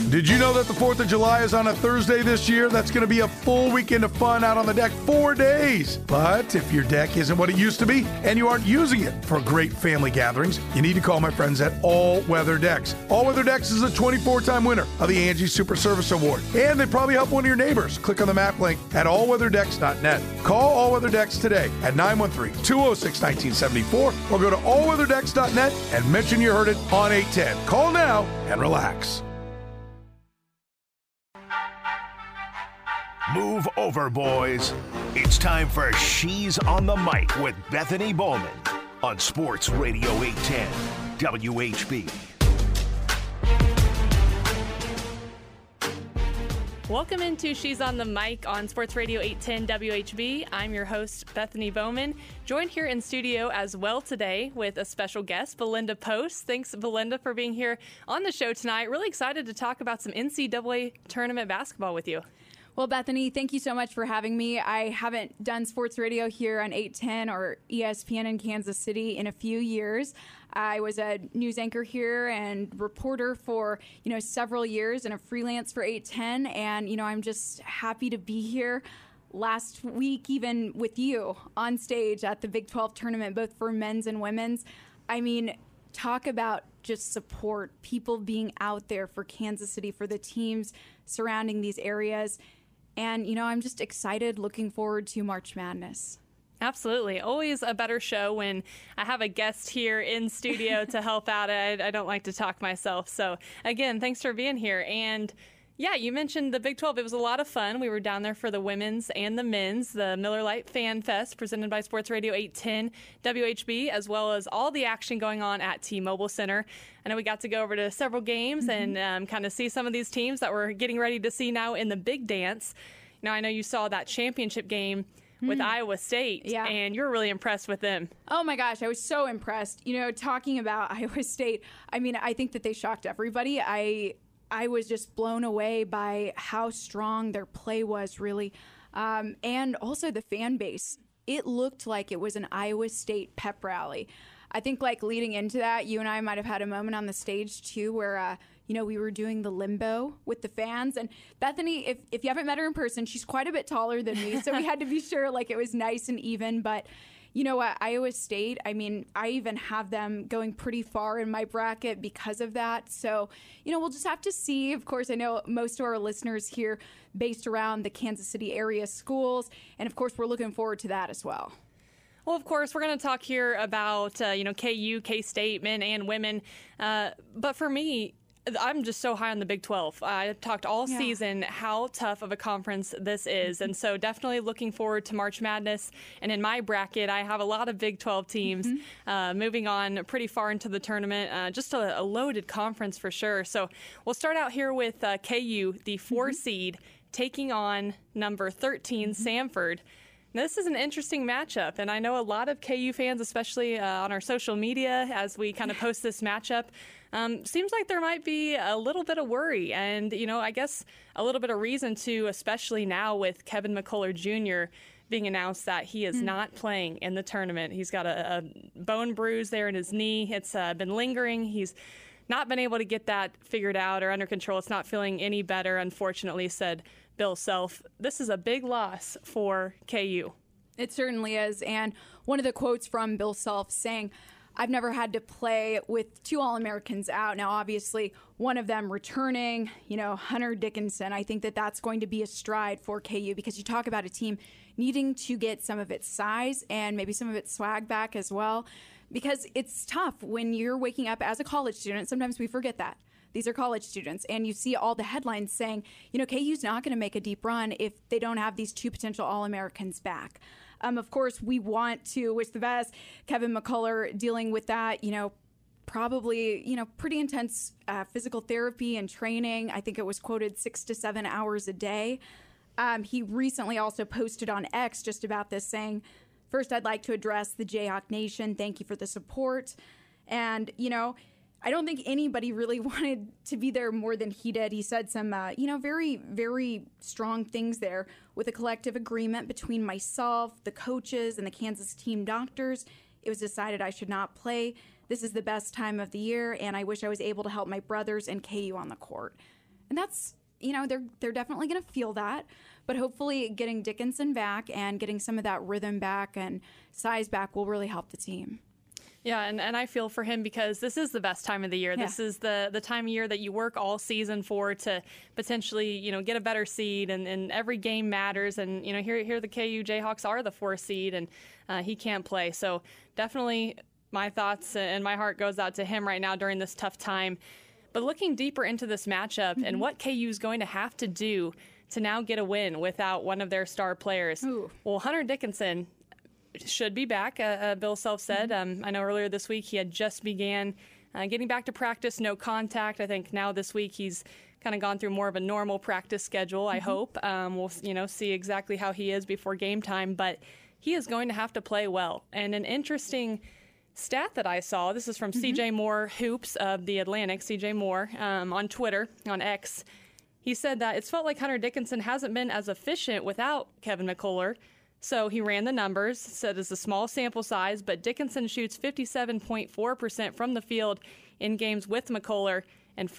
Did you know that the 4th of July is on a Thursday this year? That's going to be a full weekend of fun out on the deck, 4 days. But if your deck isn't what it used to be and you aren't using it for great family gatherings, you need to call my friends at All Weather Decks. All Weather Decks is a 24-time winner of the Angie Super Service Award. And they probably help one of your neighbors. Click on the map link at allweatherdecks.net. Call All Weather Decks today at 913-206-1974 or go to allweatherdecks.net and mention you heard it on 810. Call now and relax. Move over, boys. It's time for She's on the Mic with Bethany Bowman on Sports Radio 810 WHB. Welcome into She's on the Mic on Sports Radio 810 WHB. I'm your host, Bethany Bowman, joined here in studio as well today with a special guest, Belinda Post. Thanks, Belinda, for being here on the show tonight. Really excited to talk about some NCAA tournament basketball with you. Well, Bethany, thank you so much for having me. I haven't done sports radio here on 810 or ESPN in Kansas City in a few years. I was a news anchor here and reporter for, several years and a freelance for 810. And, I'm just happy to be here last week, even with you on stage at the Big 12 tournament, both for men's and women's. I mean, talk about just support, people being out there for Kansas City, for the teams surrounding these areas. And, I'm just excited, looking forward to March Madness. Absolutely. Always a better show when I have a guest here in studio to help out. I don't like to talk myself. So, again, thanks for being here. And, yeah, you mentioned the Big 12. It was a lot of fun. We were down there for the women's and the men's, the Miller Lite Fan Fest presented by Sports Radio 810 WHB, as well as all the action going on at T-Mobile Center. I know we got to go over to several games and kind of see some of these teams that we're getting ready to see now in the big dance. I know you saw that championship game with Iowa State, and you were really impressed with them. Oh, my gosh, I was so impressed. Talking about Iowa State, I think that they shocked everybody. I was just blown away by how strong their play was, really. And also the fan base. It looked like it was an Iowa State pep rally. I think, leading into that, you and I might have had a moment on the stage, too, where, we were doing the limbo with the fans. And Bethany, if you haven't met her in person, she's quite a bit taller than me. So we had to be sure, it was nice and even. But you know what, Iowa State, I even have them going pretty far in my bracket because of that. So, we'll just have to see. Of course, I know most of our listeners here based around the Kansas City area schools. And, of course, we're looking forward to that as well. Well, of course, we're going to talk here about, KU, K-State, men and women. But for me, I'm just so high on the Big 12. I talked all season how tough of a conference this is. And so definitely looking forward to March Madness. And in my bracket, I have a lot of Big 12 teams moving on pretty far into the tournament. Just a loaded conference for sure. So we'll start out here with KU, the 4 seed, taking on number 13, Samford. Now, this is an interesting matchup, and I know a lot of KU fans, especially on our social media, as we kind of post this matchup, seems like there might be a little bit of worry and, I guess a little bit of reason to, especially now with Kevin McCullough Jr. being announced that he is not playing in the tournament. He's got a bone bruise there in his knee. It's been lingering. He's not been able to get that figured out or under control. It's not feeling any better, unfortunately, said Bill Self. This is a big loss for KU. It certainly is. And one of the quotes from Bill Self saying, I've never had to play with 2 All-Americans out. Now, obviously, one of them returning, Hunter Dickinson. I think that that's going to be a stride for KU because you talk about a team needing to get some of its size and maybe some of its swag back as well, because it's tough when you're waking up as a college student. Sometimes we forget that. These are college students, and you see all the headlines saying, KU's not going to make a deep run if they don't have these 2 potential All-Americans back. Of course, we want to wish the best. Kevin McCullough dealing with that, probably, pretty intense physical therapy and training. I think it was quoted 6 to 7 hours a day. He recently also posted on X just about this, saying, first, I'd like to address the Jayhawk Nation. Thank you for the support. And, I don't think anybody really wanted to be there more than he did. He said some, very, very strong things there with a collective agreement between myself, the coaches, and the Kansas team doctors. It was decided I should not play. This is the best time of the year, and I wish I was able to help my brothers and KU on the court. And that's, they're definitely going to feel that. But hopefully getting Dickinson back and getting some of that rhythm back and size back will really help the team. Yeah, and I feel for him because this is the best time of the year. Yeah. This is the time of year that you work all season for to potentially, get a better seed, and every game matters. And, here the KU Jayhawks are the 4th seed, and he can't play. So definitely my thoughts and my heart goes out to him right now during this tough time. But looking deeper into this matchup and what KU is going to have to do to now get a win without one of their star players. Ooh. Well, Hunter Dickinson should be back, Bill Self said. I know earlier this week he had just began getting back to practice, no contact. I think now this week he's kind of gone through more of a normal practice schedule, I hope. We'll see exactly how he is before game time, but he is going to have to play well. And an interesting stat that I saw, this is from CJ Moore Hoops of The Atlantic, CJ Moore, on Twitter, on X. He said that it's felt like Hunter Dickinson hasn't been as efficient without Kevin McCullar. So he ran the numbers, said it's a small sample size, but Dickinson shoots 57.4% from the field in games with McCullar and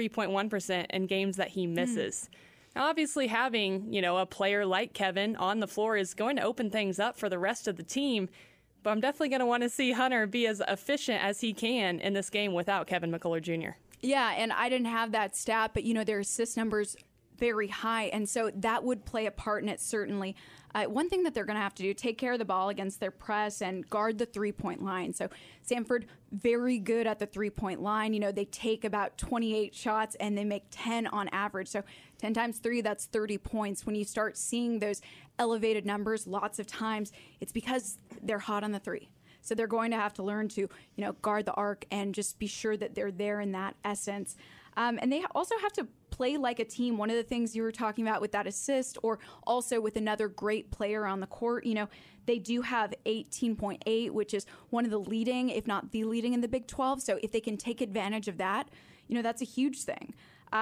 43.1% in games that he misses. Now, obviously, having, a player like Kevin on the floor is going to open things up for the rest of the team, but I'm definitely going to want to see Hunter be as efficient as he can in this game without Kevin McCullar Jr. Yeah, and I didn't have that stat, but, their assist numbers very high, and so that would play a part in it, certainly. One thing that they're going to have to do, take care of the ball against their press and guard the three-point line. So Samford, very good at the three-point line. They take about 28 shots and they make 10 on average. So 10 times 3, that's 30 points. When you start seeing those elevated numbers lots of times, it's because they're hot on the three. So they're going to have to learn to, guard the arc and just be sure that they're there in that essence. And they also have to play like a team. One of the things you were talking about with that assist, or also with another great player on the court, they do have 18.8, which is one of the leading, if not the leading in the Big 12. So if they can take advantage of that, that's a huge thing.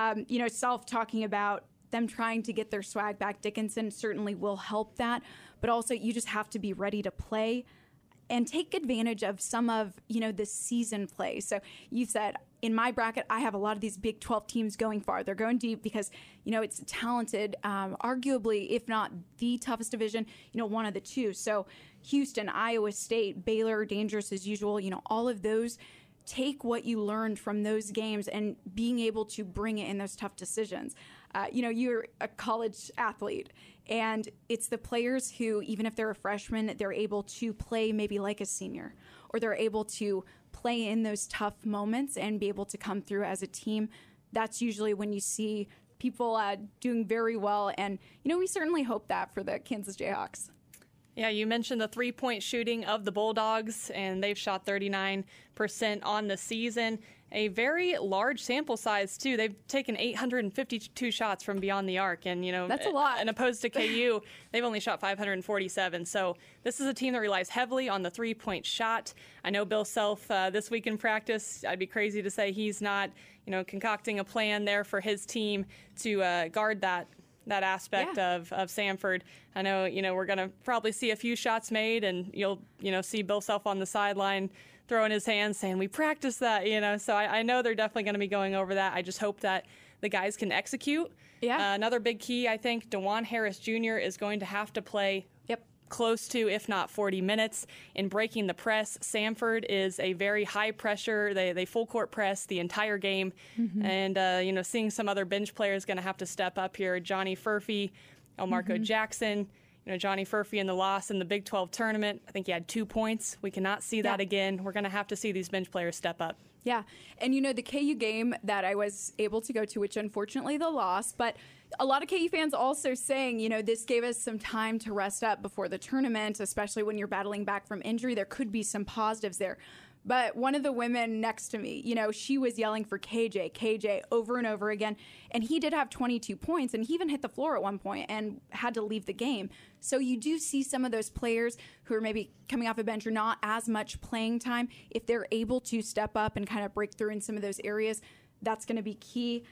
Self talking about them trying to get their swag back. Dickinson certainly will help that, but also you just have to be ready to play and take advantage of some of, the season play. So you said, in my bracket, I have a lot of these Big 12 teams going far. They're going deep because, it's talented, arguably, if not the toughest division, one of the two. So Houston, Iowa State, Baylor, dangerous as usual, all of those. Take what you learned from those games and being able to bring it in those tough decisions. You're a college athlete, and it's the players who, even if they're a freshman, they're able to play maybe like a senior, or they're able to play in those tough moments and be able to come through as a team. That's usually when you see people doing very well, and, we certainly hope that for the Kansas Jayhawks. Yeah, you mentioned the three-point shooting of the Bulldogs, and they've shot 39% on the season. A very large sample size, too. They've taken 852 shots from beyond the arc, and, that's a lot. And opposed to KU, they've only shot 547. So this is a team that relies heavily on the three-point shot. I know Bill Self, this week in practice, I'd be crazy to say he's not, concocting a plan there for his team to guard that aspect of Samford. I know, we're going to probably see a few shots made, and you'll, see Bill Self on the sideline throwing his hands saying, we practiced that, So I know they're definitely going to be going over that. I just hope that the guys can execute. Yeah. Another big key, I think, DeJuan Harris Jr. is going to have to play close to, if not 40 minutes in breaking the press. Samford is a very high pressure. They full court press the entire game. And, seeing some other bench players going to have to step up here. Johnny Furphy, Elmarco Jackson, Johnny Furphy in the loss in the Big 12 tournament. I think he had 2 points. We cannot see that again. We're going to have to see these bench players step up. Yeah. And, the KU game that I was able to go to, which unfortunately the loss, but a lot of KU fans also saying, this gave us some time to rest up before the tournament, especially when you're battling back from injury. There could be some positives there. But one of the women next to me, she was yelling for KJ over and over again. And he did have 22 points, and he even hit the floor at one point and had to leave the game. So you do see some of those players who are maybe coming off a bench or not as much playing time. If they're able to step up and kind of break through in some of those areas, that's going to be key.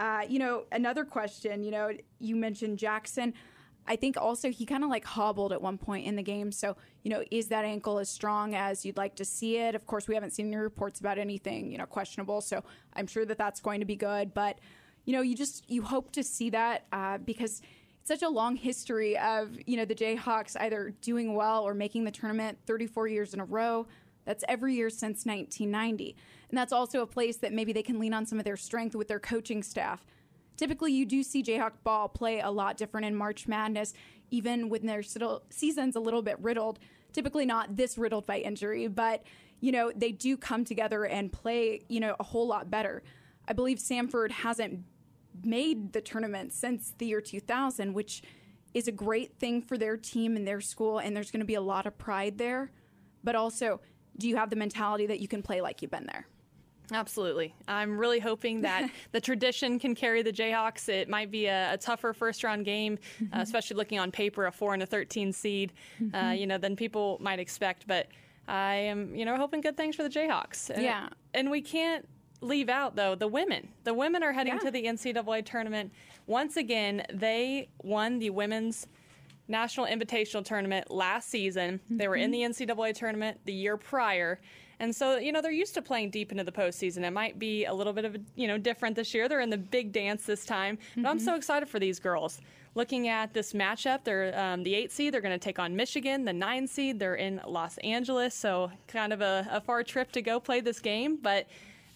Another question, you mentioned Jackson. I think also he kind of hobbled at one point in the game. So, is that ankle as strong as you'd like to see it? Of course, we haven't seen any reports about anything, questionable. So I'm sure that that's going to be good. But, you hope to see that because it's such a long history of, the Jayhawks either doing well or making the tournament 34 years in a row. That's every year since 1990. And that's also a place that maybe they can lean on some of their strength with their coaching staff. Typically, you do see Jayhawk ball play a lot different in March Madness, even when their season's a little bit riddled. Typically not this riddled by injury, but, they do come together and play, a whole lot better. I believe Samford hasn't made the tournament since the year 2000, which is a great thing for their team and their school, and there's going to be a lot of pride there. But also, do you have the mentality that you can play like you've been there? Absolutely. I'm really hoping that the tradition can carry the Jayhawks. It might be a tougher first-round game, especially looking on paper, a 4 and a 13 seed, than people might expect. But I am, hoping good things for the Jayhawks. And we can't leave out, though, the women. The women are heading to the NCAA tournament. Once again, they won the Women's National Invitational Tournament last season. They were in the NCAA tournament the year prior. And so, they're used to playing deep into the postseason. It might be a little bit of, different this year. They're in the big dance this time. But I'm so excited for these girls. Looking at this matchup, they're the 8 seed. They're going to take on Michigan, the 9 seed. They're in Los Angeles, so kind of a far trip to go play this game. But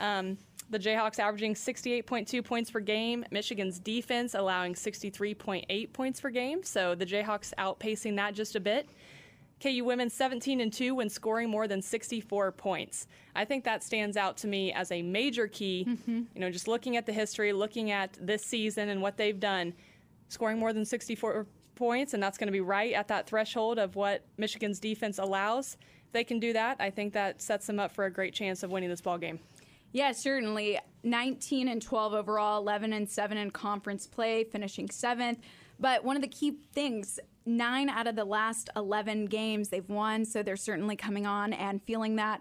the Jayhawks averaging 68.2 points per game. Michigan's defense allowing 63.8 points per game. So the Jayhawks outpacing that just a bit. KU women 17-2 when scoring more than 64 points. I think that stands out to me as a major key. Just looking at the history, looking at this season and what they've done, scoring more than 64 points, and that's going to be right at that threshold of what Michigan's defense allows. If they can do that, I think that sets them up for a great chance of winning this ball game. Yeah, certainly. 19-12 overall, 11-7 in conference play, finishing 7th. But one of the key things, 9 out of the last 11 games they've won, so they're certainly coming on and feeling that.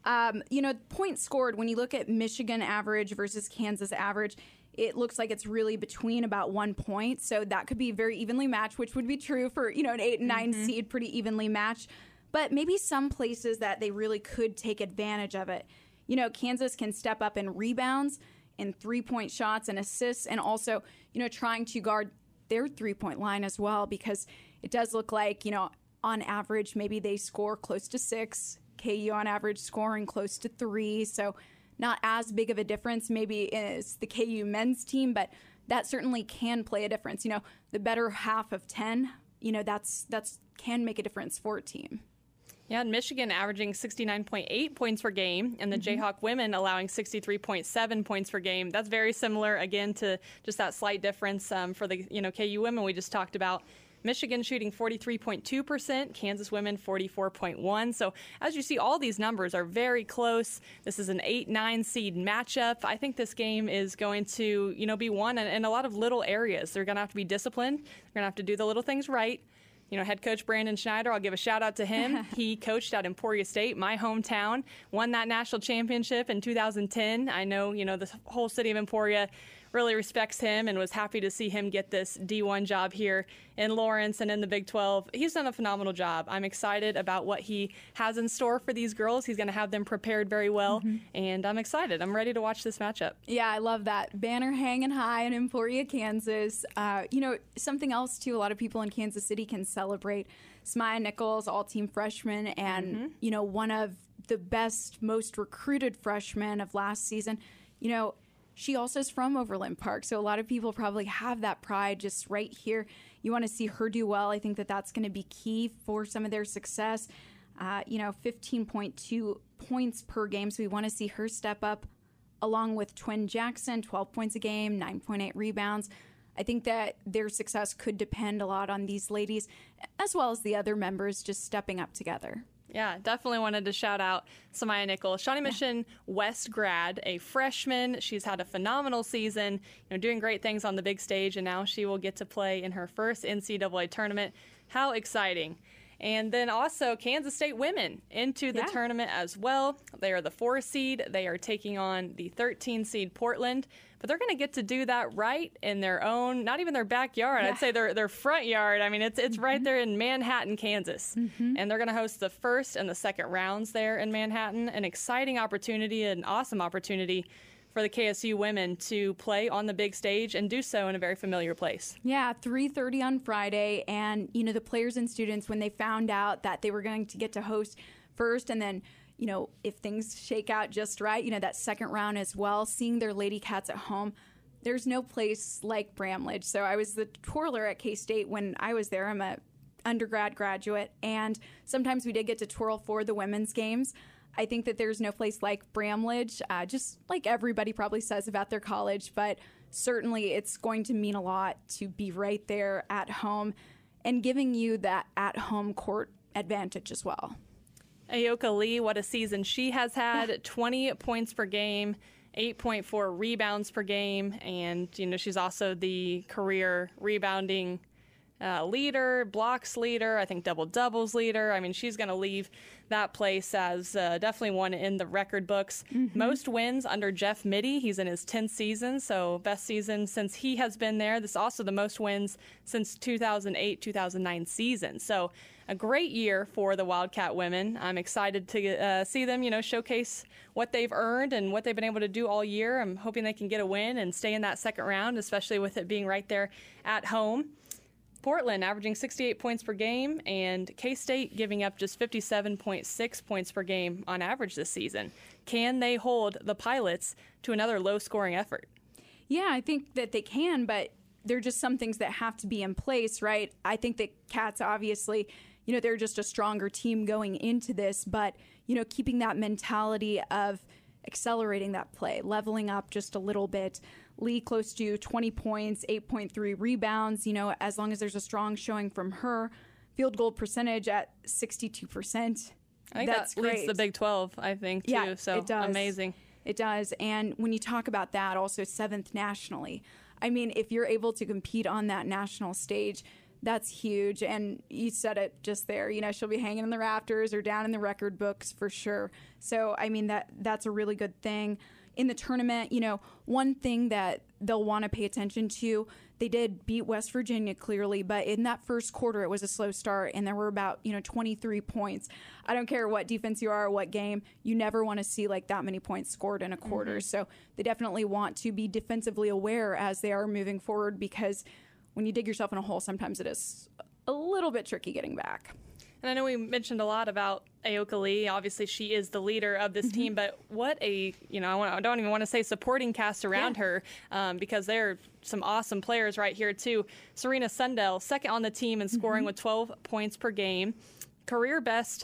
Points scored, when you look at Michigan average versus Kansas average, it looks like it's really between about 1 point. So that could be very evenly matched, which would be true for, an 8 and 9 seed, pretty evenly matched. But maybe some places that they really could take advantage of it. Kansas can step up in rebounds, in 3-point shots and assists, and also, trying to guard their 3-point line as well, because it does look like, on average, maybe they score close to 6. KU on average scoring close to 3. So not as big of a difference maybe as the KU men's team, but that certainly can play a difference. The better half of 10, that's can make a difference for a team. Yeah, and Michigan averaging 69.8 points per game, and the Jayhawk women allowing 63.7 points per game. That's very similar, again, to just that slight difference for the KU women we just talked about. Michigan shooting 43.2%, Kansas women 44.1%. So as you see, all these numbers are very close. This is an 8-9 seed matchup. I think this game is going to, be won in a lot of little areas. They're going to have to be disciplined. They're going to have to do the little things right. Head coach Brandon Schneider, I'll give a shout out to him. He coached at Emporia State, my hometown, won that national championship in 2010. I know, the whole city of Emporia really respects him and was happy to see him get this D1 job here in Lawrence and in the Big 12. He's done a phenomenal job. I'm excited about what he has in store for these girls. He's going to have them prepared very well, and I'm excited. I'm ready to watch this matchup. Yeah, I love that. Banner hanging high in Emporia, Kansas. Something else, too, a lot of people in Kansas City can celebrate. Smaya Nichols, all-team freshman, and, one of the best, most recruited freshmen of last season. She also is from Overland Park, so a lot of people probably have that pride just right here. You want to see her do well. I think that that's going to be key for some of their success. 15.2 points per game, so we want to see her step up along with Twin Jackson, 12 points a game, 9.8 rebounds. I think that their success could depend a lot on these ladies, as well as the other members just stepping up together. Yeah, definitely wanted to shout out Smaya Nichols, Shawnee Mission West grad, a freshman. She's had a phenomenal season, doing great things on the big stage, and now she will get to play in her first NCAA tournament. How exciting. And then also Kansas State women into the tournament as well. They are the 4 seed. They are taking on the 13 seed Portland. But they're going to get to do that right in their own, not even their backyard. I'd say their front yard. I mean, it's right there in Manhattan, Kansas. And they're going to host the first and the second rounds there in Manhattan. An exciting opportunity, an awesome opportunity for the KSU women to play on the big stage and do so in a very familiar place. Yeah, 3:30 on Friday. And, the players and students, when they found out that they were going to get to host first and then, if things shake out just right, that second round as well, seeing their Lady Cats at home, there's no place like Bramlage. So I was the twirler at K-State when I was there. I'm a undergrad graduate, and sometimes we did get to twirl for the women's games. I think that there's no place like Bramlage, just like everybody probably says about their college, but certainly it's going to mean a lot to be right there at home and giving you that at-home court advantage as well. Ayoka Lee, what a season she has had. 20 points per game, 8.4 rebounds per game, and she's also the career rebounding leader, blocks leader, I think double-doubles leader. I mean, she's going to leave that place as definitely one in the record books. Mm-hmm. Most wins under Jeff Mittie. He's in his 10th season, so best season since he has been there. This is also the most wins since 2008-2009 season. So a great year for the Wildcat women. I'm excited to see them, showcase what they've earned and what they've been able to do all year. I'm hoping they can get a win and stay in that second round, especially with it being right there at home. Portland averaging 68 points per game, and K-State giving up just 57.6 points per game on average this season. Can they hold the Pilots to another low-scoring effort? Yeah, I think that they can, but there are just some things that have to be in place, right? I think that Cats, obviously, they're just a stronger team going into this, but, keeping that mentality of accelerating that play, leveling up just a little bit. Lee close to 20 points, 8.3 rebounds, as long as there's a strong showing from her. Field goal percentage at 62%. I think that's that leads great. The Big 12, I think, too. Yeah, so it does. Amazing. It does. And when you talk about that, also 7th nationally. I mean, if you're able to compete on that national stage, that's huge. And you said it just there. She'll be hanging in the rafters or down in the record books for sure. So, I mean, that's a really good thing. In the tournament, one thing that they'll want to pay attention to, they did beat West Virginia clearly, but in that first quarter, it was a slow start, and there were about, 23 points. I don't care what defense you are or what game, you never want to see like that many points scored in a quarter. Mm-hmm. So they definitely want to be defensively aware as they are moving forward, because when you dig yourself in a hole, sometimes it is a little bit tricky getting back. And I know we mentioned a lot about Ayoka Lee. Obviously, she is the leader of this team, but what I don't even want to say supporting cast around her, because there are some awesome players right here, too. Serena Sundell, second on the team in scoring with 12 points per game. Career best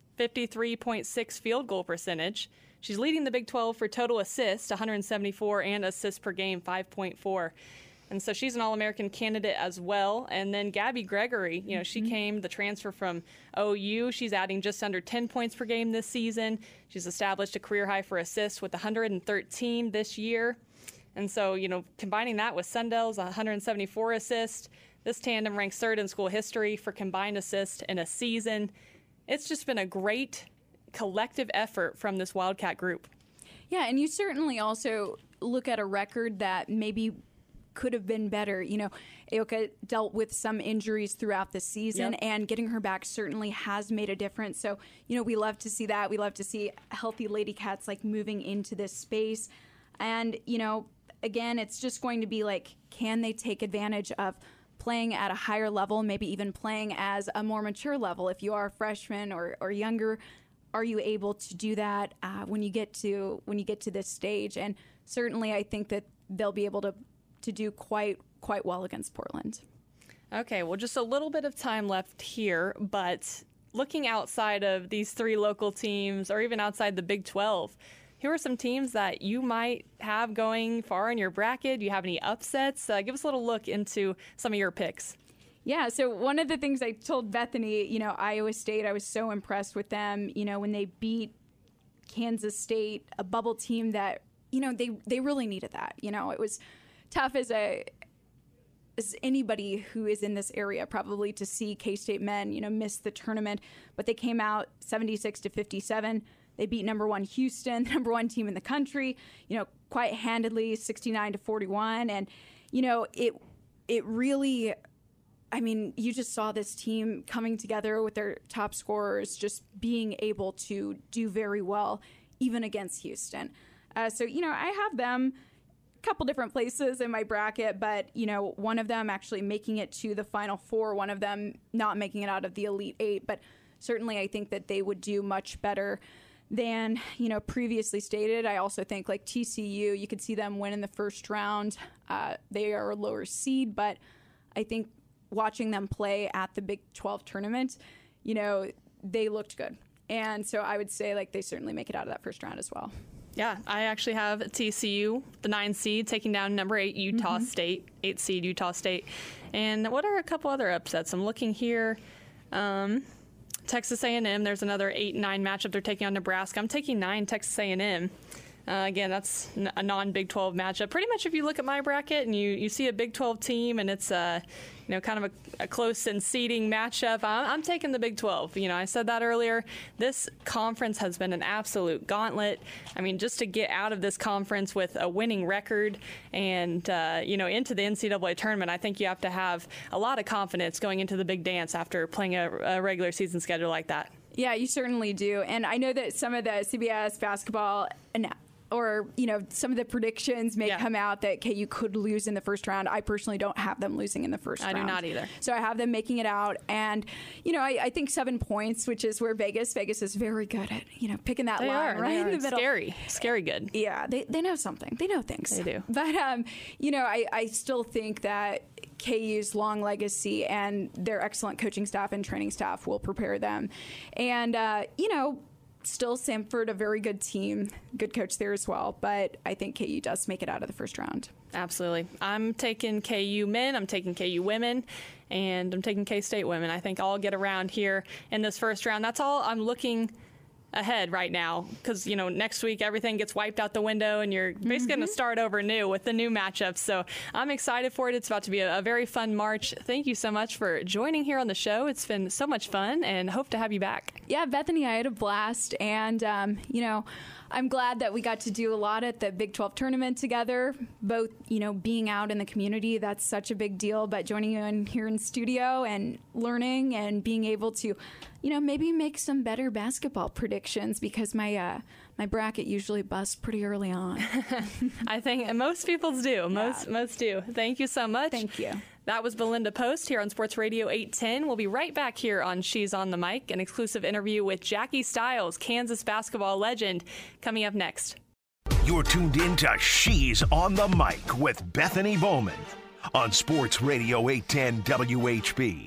53.6 field goal percentage. She's leading the Big 12 for total assists, 174, and assists per game, 5.4. And so she's an All-American candidate as well. And then Gabby Gregory, she came the transfer from OU. She's adding just under 10 points per game this season. She's established a career high for assists with 113 this year. And so, combining that with Sundell's 174 assists, this tandem ranks third in school history for combined assists in a season. It's just been a great collective effort from this Wildcat group. Yeah, and you certainly also look at a record that maybe could have been better. Ayoka dealt with some injuries throughout the season, and getting her back certainly has made a difference. So, we love to see that. We love to see healthy Lady Cats moving into this space. And, again, it's just going to be can they take advantage of playing at a higher level, maybe even playing as a more mature level? If you are a freshman or younger, are you able to do that when you get to this stage? And certainly I think that they'll be able to do quite well against Portland. Okay, well, just a little bit of time left here, but looking outside of these three local teams or even outside the Big 12, who are some teams that you might have going far in your bracket? Do you have any upsets? Give us a little look into some of your picks. Yeah, so one of the things I told Bethany, Iowa State, I was so impressed with them, when they beat Kansas State, a bubble team that, they really needed that. It was tough as anybody who is in this area probably to see K-State men, miss the tournament, but they came out 76-57. They beat number one Houston, the number one team in the country, quite handedly, 69-41. And, it really, you just saw this team coming together with their top scorers, just being able to do very well, even against Houston. So, I have them a couple different places in my bracket, but, one of them actually making it to the Final Four, one of them not making it out of the Elite Eight. But certainly I think that they would do much better than, previously stated. I also think like TCU, you could see them win in the first round. They are a lower seed, but I think watching them play at the Big 12 tournament, they looked good. And so I would say like they certainly make it out of that first round as well. Yeah, I actually have TCU, the 9 seed, taking down number 8 Utah State, 8 seed Utah State. And what are a couple other upsets? I'm looking here. Texas A&M, there's another 8-9 matchup. They're taking on Nebraska. I'm taking 9 Texas A&M. Again, that's a non-Big 12 matchup. Pretty much if you look at my bracket and you see a Big 12 team and it's kind of a close and seeding matchup, I'm taking the Big 12. I said that earlier. This conference has been an absolute gauntlet. I mean, just to get out of this conference with a winning record and, into the NCAA tournament, I think you have to have a lot of confidence going into the big dance after playing a regular season schedule like that. Yeah, you certainly do. And I know that some of the CBS basketball or some of the predictions may come out that KU could lose in the first round. I personally don't have them losing in the first round. I do not either. So I have them making it out. And, I think 7 points, which is where Vegas is very good at, picking that line right in the middle. Scary good. Yeah, they know something. They know things. They do. But, I still think that KU's long legacy and their excellent coaching staff and training staff will prepare them. And, still Samford, a very good team, good coach there as well. But I think KU does make it out of the first round. Absolutely. I'm taking KU men, I'm taking KU women, and I'm taking K-State women. I think I'll get around here in this first round. That's all I'm looking ahead right now because, next week everything gets wiped out the window and you're basically going to start over new with the new matchups. So I'm excited for it. It's about to be a very fun March. Thank you so much for joining here on the show. It's been so much fun and hope to have you back. Yeah, Bethany, I had a blast. And, I'm glad that we got to do a lot at the Big 12 tournament together, both, being out in the community. That's such a big deal. But joining you in here in studio and learning and being able to, maybe make some better basketball predictions because my bracket usually busts pretty early on. I think most people's do. Yeah. Most do. Thank you so much. Thank you. That was Belinda Post here on Sports Radio 810. We'll be right back here on She's on the Mic, an exclusive interview with Jackie Stiles, Kansas basketball legend, coming up next. You're tuned in to She's on the Mic with Bethany Bowman on Sports Radio 810 WHB.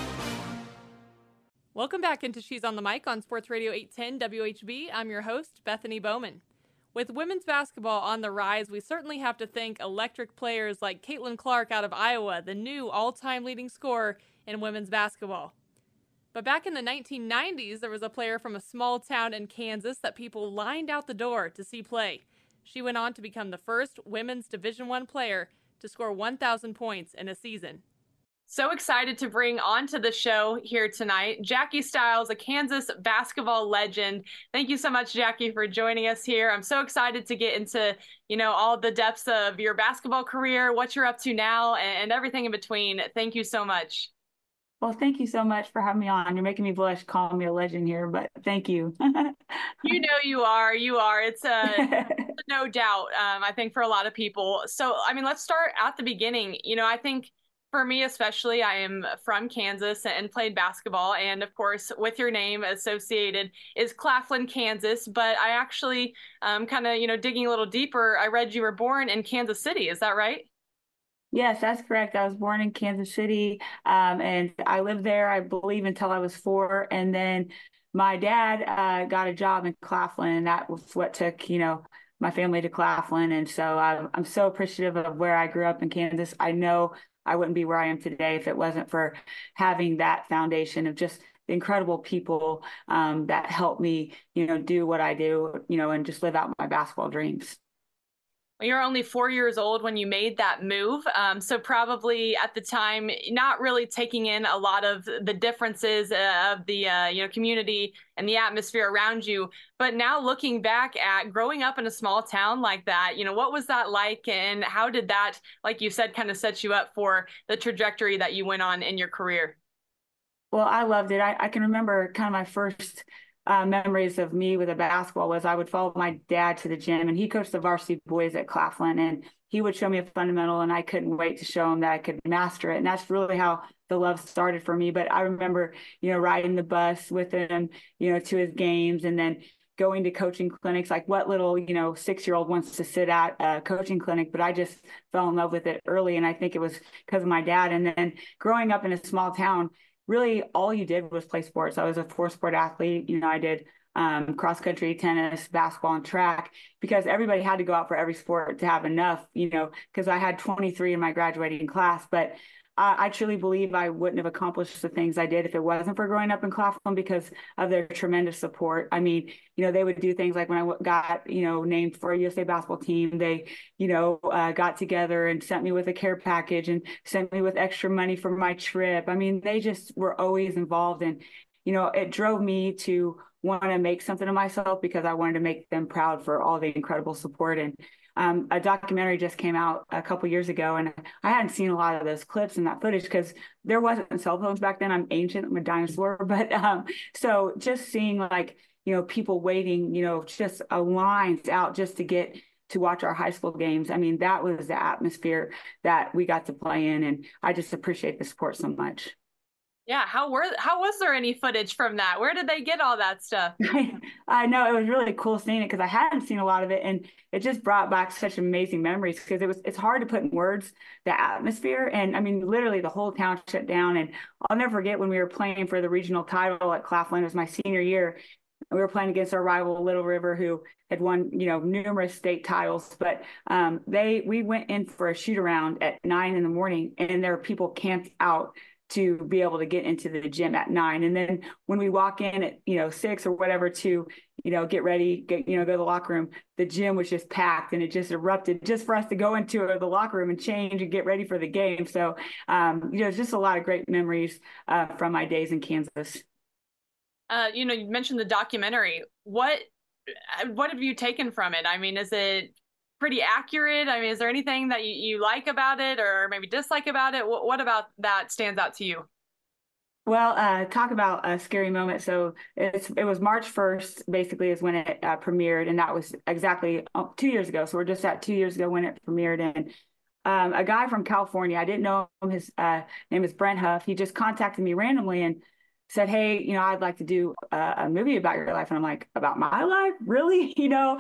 Welcome back into She's on the Mic on Sports Radio 810 WHB. I'm your host, Bethany Bowman. With women's basketball on the rise, we certainly have to thank electric players like Caitlin Clark out of Iowa, the new all-time leading scorer in women's basketball. But back in the 1990s, there was a player from a small town in Kansas that people lined out the door to see play. She went on to become the first women's Division I player to score 1,000 points in a season. So excited to bring onto the show here tonight, Jackie Stiles, a Kansas basketball legend. Thank you so much, Jackie, for joining us here. I'm so excited to get into, all the depths of your basketball career, what you're up to now, and everything in between. Thank you so much. Well, thank you so much for having me on. You're making me blush calling me a legend here, but thank you. You are. It's no doubt, I think, for a lot of people. So, let's start at the beginning. I think for me especially, I am from Kansas and played basketball. And of course, with your name associated is Claflin, Kansas. But I actually digging a little deeper, I read you were born in Kansas City. Is that right? Yes, that's correct. I was born in Kansas City, and I lived there, I believe, until I was 4. And then my dad got a job in Claflin, and that was what took, my family to Claflin. And so I'm so appreciative of where I grew up in Kansas. I know I wouldn't be where I am today if it wasn't for having that foundation of just the incredible people that helped me, do what I do, and just live out my basketball dreams. Well, you're only 4 years old when you made that move. So probably at the time, not really taking in a lot of the differences of the community and the atmosphere around you. But now looking back at growing up in a small town like that, what was that like? And how did that, like you said, kind of set you up for the trajectory that you went on in your career? Well, I loved it. I can remember kind of my first memories of me with a basketball was I would follow my dad to the gym, and he coached the varsity boys at Claflin, and he would show me a fundamental, and I couldn't wait to show him that I could master it. And that's really how the love started for me. But I remember, riding the bus with him, to his games, and then going to coaching clinics. Like, what little 6-year-old wants to sit at a coaching clinic? But I just fell in love with it early, and I think it was because of my dad. And then growing up in a small town, really all you did was play sports. I was a 4-sport athlete. I did cross country, tennis, basketball, and track, because everybody had to go out for every sport to have enough, because I had 23 in my graduating class. But I truly believe I wouldn't have accomplished the things I did if it wasn't for growing up in Claflin, because of their tremendous support. I mean, they would do things like when I got, named for a USA basketball team, they, got together and sent me with a care package and sent me with extra money for my trip. I mean, they just were always involved, and, it drove me to want to make something of myself, because I wanted to make them proud for all the incredible support. And a documentary just came out a couple years ago, and I hadn't seen a lot of those clips and that footage because there wasn't cell phones back then. I'm ancient, I'm a dinosaur. But so just seeing people waiting, just lines out just to get to watch our high school games. I mean, that was the atmosphere that we got to play in, and I just appreciate the support so much. Yeah, how was there any footage from that? Where did they get all that stuff? I know, it was really cool seeing it, because I hadn't seen a lot of it, and it just brought back such amazing memories, because it's hard to put in words the atmosphere. And I mean, literally the whole town shut down. And I'll never forget when we were playing for the regional title at Claflin. It was my senior year. We were playing against our rival Little River, who had won, numerous state titles. But we went in for a shoot around at 9 a.m, and there were people camped out to be able to get into the gym at 9. And then when we walk in at 6 or whatever to get ready, go to the locker room, the gym was just packed, and it just erupted just for us to go into the locker room and change and get ready for the game. So just a lot of great memories from my days in Kansas. You mentioned the documentary. What have you taken from it? I mean, is it pretty accurate? I mean, is there anything that you like about it, or maybe dislike about it? What about that stands out to you? Well, talk about a scary moment. So it was March 1st, basically, is when it premiered, and that was exactly 2 years ago. So we're just at 2 years ago when it premiered. And a guy from California, I didn't know him, his name is Brent Huff. He just contacted me randomly and said, hey, I'd like to do a movie about your life. And I'm like, about my life? Really?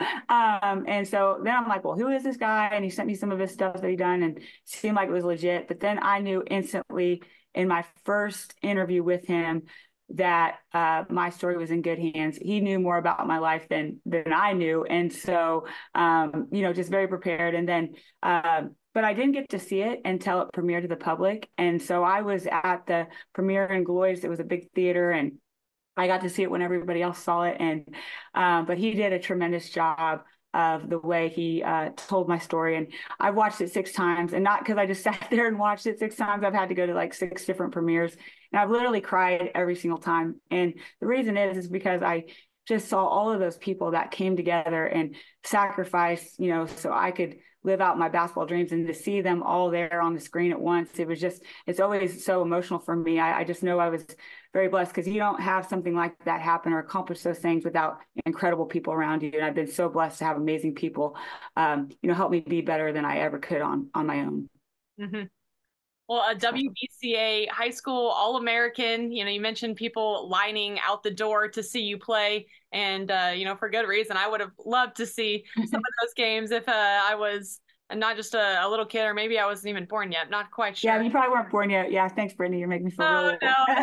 And so then I'm like, well, who is this guy? And he sent me some of his stuff that he'd done, and seemed like it was legit. But then I knew instantly in my first interview with him that my story was in good hands. He knew more about my life than I knew. And so, just very prepared. And then, but I didn't get to see it until it premiered to the public. And so I was at the premiere in Gloys. It was a big theater, and I got to see it when everybody else saw it. And but he did a tremendous job of the way he told my story. And I've watched it 6 times, and not because I just sat there and watched it 6 times. I've had to go to like 6 different premieres, and I've literally cried every single time. And the reason is because I just saw all of those people that came together and sacrificed, so I could live out my basketball dreams, and to see them all there on the screen at once. It's always so emotional for me. I just know I was very blessed, because you don't have something like that happen or accomplish those things without incredible people around you. And I've been so blessed to have amazing people, help me be better than I ever could on my own. Mm-hmm. Well, a WBCA high school All-American, you mentioned people lining out the door to see you play, and, for good reason. I would have loved to see some of those games if I was not just a little kid, or maybe I wasn't even born yet. Not quite sure. Yeah, you probably weren't born yet. Yeah, thanks, Brittany. You're making me feel really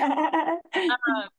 no.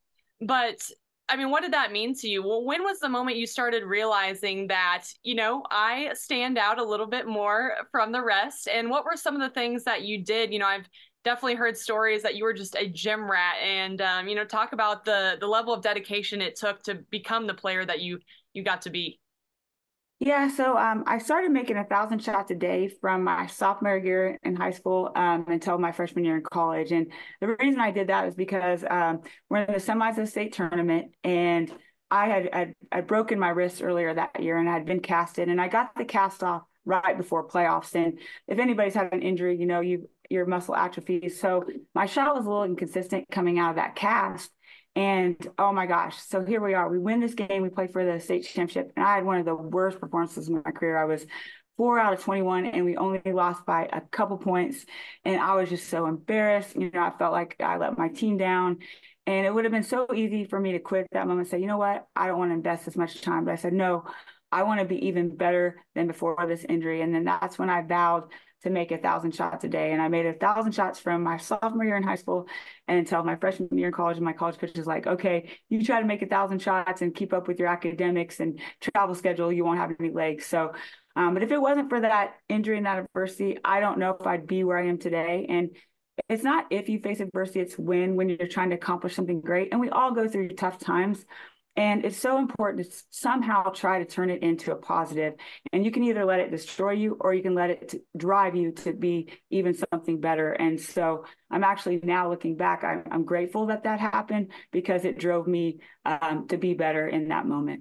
But I mean, what did that mean to you? Well, when was the moment you started realizing that, I stand out a little bit more from the rest? And what were some of the things that you did? I've definitely heard stories that you were just a gym rat, and, talk about the level of dedication it took to become the player that you got to be. Yeah, so I started making 1,000 shots a day from my sophomore year in high school until my freshman year in college. And the reason I did that was because we're in the semis of the state tournament, and I had broken my wrist earlier that year, and I had been casted, and I got the cast off right before playoffs. And if anybody's had an injury, your muscle atrophies. So my shot was a little inconsistent coming out of that cast. And oh my gosh, so here we are. We win this game. We play for the state championship. And I had one of the worst performances in my career. I was 4 out of 21, and we only lost by a couple points. And I was just so embarrassed. I felt like I let my team down. And it would have been so easy for me to quit at that moment and say, you know what, I don't want to invest as much time. But I said, no, I want to be even better than before this injury. And then that's when I vowed to make 1,000 shots a day. And I made 1,000 shots from my sophomore year in high school and until my freshman year in college. And my college coach was like, okay, you try to make 1,000 shots and keep up with your academics and travel schedule, you won't have any legs. So, but if it wasn't for that injury and that adversity, I don't know if I'd be where I am today. And it's not if you face adversity, it's when you're trying to accomplish something great. And we all go through tough times. And it's so important to somehow try to turn it into a positive. And you can either let it destroy you or you can let it drive you to be even something better. And so I'm actually now looking back, I'm grateful that happened because it drove me to be better in that moment.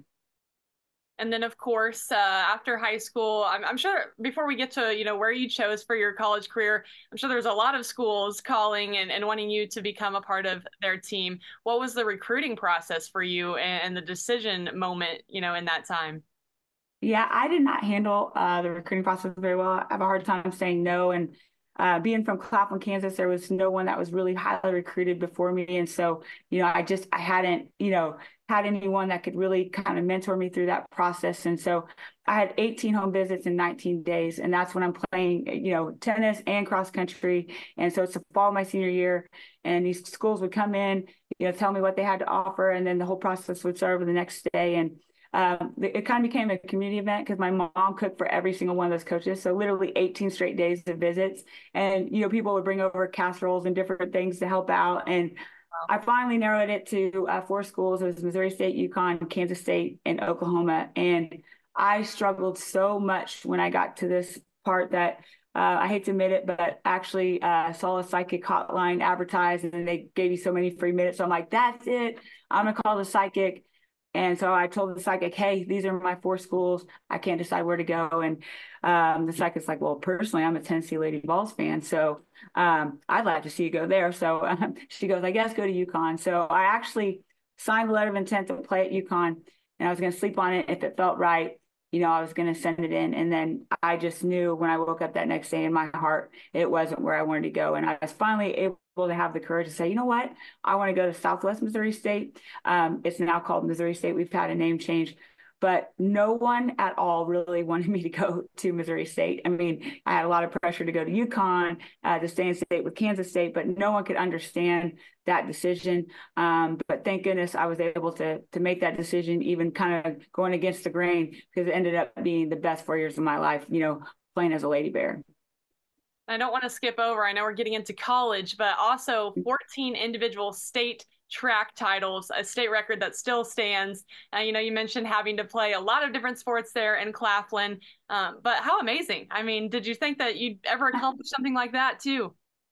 And then, of course, after high school, I'm sure before we get to, where you chose for your college career, I'm sure there's a lot of schools calling and wanting you to become a part of their team. What was the recruiting process for you and the decision moment, in that time? Yeah, I did not handle the recruiting process very well. I have a hard time saying no. And being from Claflin, Kansas, there was no one that was really highly recruited before me. And so, I hadn't, had anyone that could really kind of mentor me through that process. And so I had 18 home visits in 19 days. And that's when I'm playing, tennis and cross country. And so it's the fall of my senior year. And these schools would come in, tell me what they had to offer. And then the whole process would start over the next day. And it kind of became a community event because my mom cooked for every single one of those coaches. So literally 18 straight days of visits. And, people would bring over casseroles and different things to help out. And I finally narrowed it to 4 schools. It was Missouri State, UConn, Kansas State, and Oklahoma. And I struggled so much when I got to this part that I hate to admit it, but actually saw a psychic hotline advertised and they gave you so many free minutes. So I'm like, that's it. I'm going to call the psychic. And so I told the psychic, hey, these are my 4 schools. I can't decide where to go. And the psychic's like, well, personally, I'm a Tennessee Lady Vols fan. So I'd like to see you go there. So she goes, I guess go to UConn. So I actually signed the letter of intent to play at UConn. And I was going to sleep on it if it felt right. I was going to send it in. And then I just knew when I woke up that next day in my heart, it wasn't where I wanted to go. And I was finally able to have the courage to say, you know what, I want to go to Southwest Missouri State. It's now called Missouri State. We've had a name change. But no one at all really wanted me to go to Missouri State. I mean, I had a lot of pressure to go to UConn, to stay in state with Kansas State, but no one could understand that decision. But thank goodness I was able to make that decision, even kind of going against the grain, because it ended up being the best 4 years of my life, playing as a Lady Bear. I don't want to skip over. I know we're getting into college, but also 14 individual state track titles, a state record that still stands. You mentioned having to play a lot of different sports there in Claflin, but how amazing. I mean, did you think that you'd ever accomplish something like that too?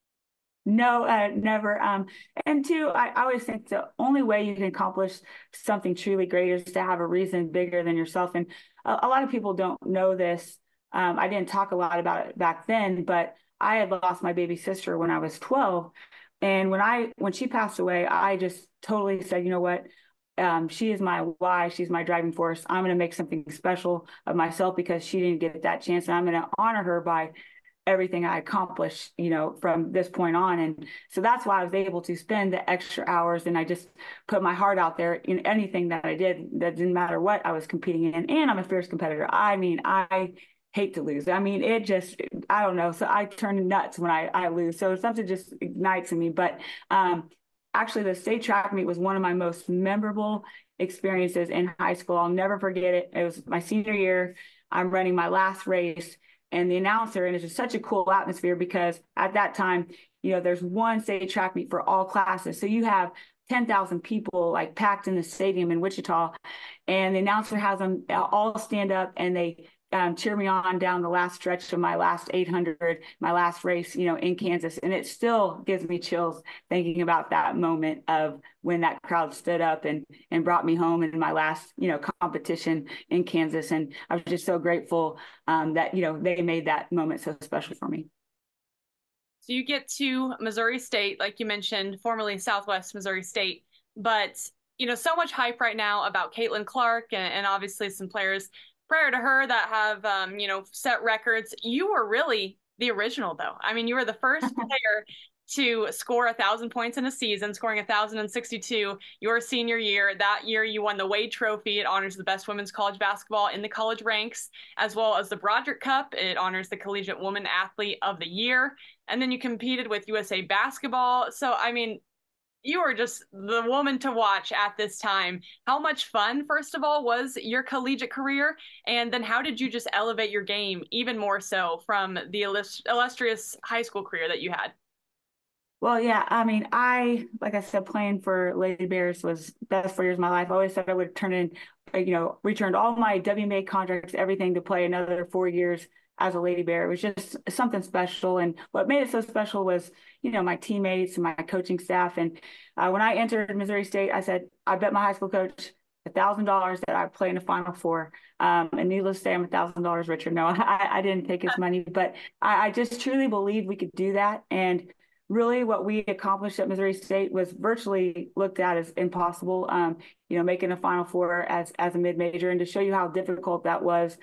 No, never. And 2, I always think the only way you can accomplish something truly great is to have a reason bigger than yourself. And a lot of people don't know this. I didn't talk a lot about it back then, but I had lost my baby sister when I was 12. And when she passed away, I just totally said, you know what? She is my why. She's my driving force. I'm going to make something special of myself because she didn't get that chance. And I'm going to honor her by everything I accomplished, from this point on. And so that's why I was able to spend the extra hours. And I just put my heart out there in anything that I did. That didn't matter what I was competing in. And I'm a fierce competitor. I mean, I hate to lose. I mean, I don't know. So I turn nuts when I lose. So something just ignites in me. But actually, the state track meet was one of my most memorable experiences in high school. I'll never forget it. It was my senior year. I'm running my last race. And the announcer, and it's just such a cool atmosphere because at that time, there's one state track meet for all classes. So you have 10,000 people like packed in the stadium in Wichita. And the announcer has them all stand up and they cheer me on down the last stretch of my last 800, my last race, in Kansas. And it still gives me chills thinking about that moment of when that crowd stood up and brought me home in my last, competition in Kansas. And I was just so grateful that, they made that moment so special for me. So you get to Missouri State, like you mentioned, formerly Southwest Missouri State. but so much hype right now about Caitlin Clark and obviously some players prior to her that have, set records. You were really the original, though. I mean, you were the first player to score 1,000 points in a season, scoring 1,062 your senior year. That year, you won the Wade Trophy. It honors the best women's college basketball in the college ranks, as well as the Broderick Cup. It honors the Collegiate Woman Athlete of the Year. And then you competed with USA Basketball. So, I mean, you were just the woman to watch at this time. How much fun, first of all, was your collegiate career? And then how did you just elevate your game even more so from the illustrious high school career that you had? Well, yeah, I mean, like I said, playing for Lady Bears was best 4 years of my life. I always said I would returned all my WNBA contracts, everything to play another 4 years as a Lady Bear. It was just something special. And what made it so special was, my teammates and my coaching staff. And when I entered Missouri State, I said, I bet my high school coach $1,000 that I'd play in the Final Four. And needless to say, I'm $1,000 richer. No, I didn't take his money, but I just truly believed we could do that. And really what we accomplished at Missouri State was virtually looked at as impossible, making a Final Four as a mid-major. And to show you how difficult that was,